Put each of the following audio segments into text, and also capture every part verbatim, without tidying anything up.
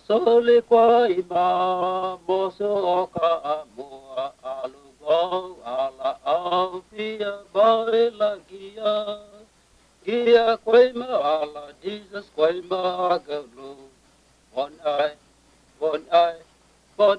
soli kwa ima moso oka mua alugo ala afia baila gia gia kwaima ala Jesus kwaima galu one eye one eye one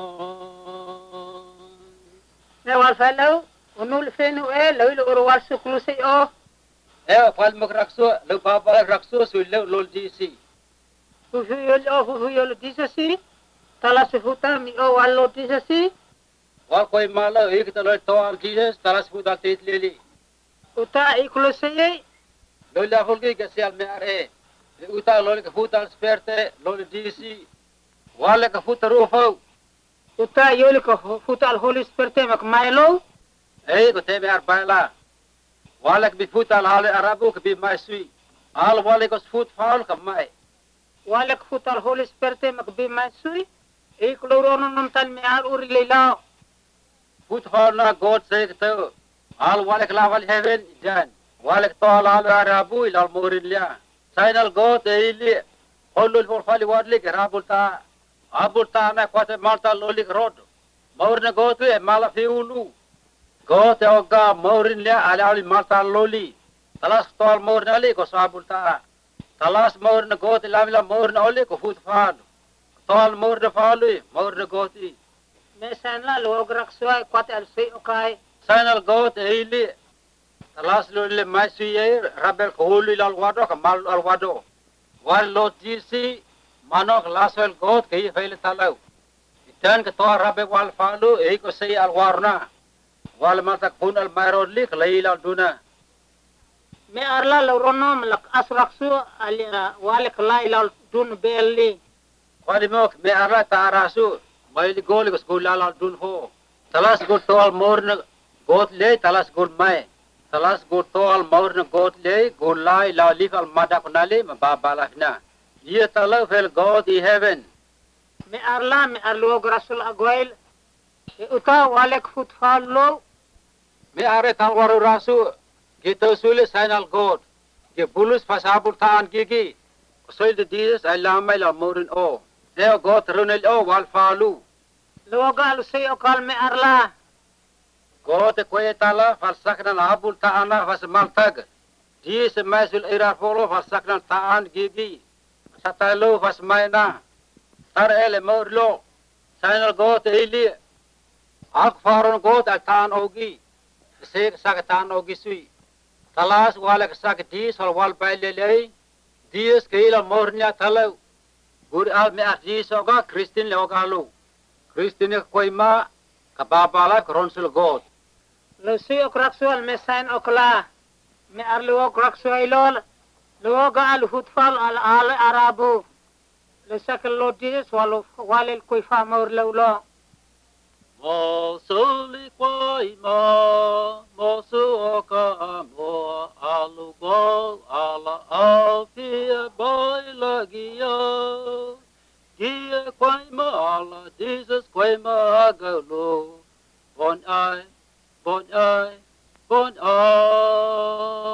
eye. Nawal fellow unul fenu e lo lo ro wasu klusi o Eh fal mak rakso lo papa rakso su lo lol disi. fufu yol o fufu yol disasi tala sefuta mi o wallo disasi Wa koi mala ek talo to al Jesus talas puta tit leli. uta iklusi Lo la holgi ke sial me are. Uta lo ke puta sperte lo disi. Wala ke puta rufo. uta yol ko futal holy spirit mak mailo Eh ko te me ar baila. Wala ke bi puta al hale arabu ke bi mai sui. Al wala ko fut faul ke mai. walak futal holy spirit mak bi masui iklorono nom tal me ar ur leila Fut faul na God say to. Al wala ke laval heaven jan. Wala ke to al arabu il al murilya. Sainal God ili. Holul for fali wadli ke rabulta. Abulta na kwate malta lolik rod. Maurna gotu e mala fiulu. Gote oga maurin lia ala ali malta loli. Talas tol maurna ali ko sabulta. Talas maurna gote lamila maurna oli ko fut fal. Tol maurna falu maurna goti. mesan la lograk suai kwat al sei okai Sainal gote ili. Talas loli maisi rabel ko hulu al wado ka mal al wado. Wal lo tisi manok laswel got ke fail talau. Itan ke to rabe wal falu e ko sei al warna. Wal mata kun al mairod lik laila duna. me arla loronom lak asraksu ali walak laila dun belli Wali mok me ara tarasu. Maili goli ko skul al dun ho. Talas got to al morna got le talas got mai. Talas got to al morna got le got lai la lik al mada kunale ma babalahna. Ye talau fel God in heaven. me arla me arlo grasul agwail uta walak fut fallo Me are talwaru rasu gitu sule sainal God. Ke bulus pasabul taan gigi. Soil de Jesus alama la morin o. Eo God runel o wal falu. logal sei okal me arla God e koe tala falsakna na abul taana vas maltag. Jesus masul ira folo falsakna taan gigi. Satalo vas maina. Tar ele morlo. Sainal God ili. Ak faron God al taan ogi. Sek sak taan ogi sui. Talas walak sak dis hal wal bailelei. Dies keila mornya talau. Gur al me dis oga Kristin le oga lu. Kristin e koima kababala kronsul God. lo sei okraksual me sain okla me arlo okraksuailol lo gal hutfal al al arabu lo sakal lo dis walo walel koifa maur lawlo Mo soli koima mo suoka mo alugo ala afia baila gia. Gia koima ala Jesus koima galu. Bon ai, bon ai, bon ai.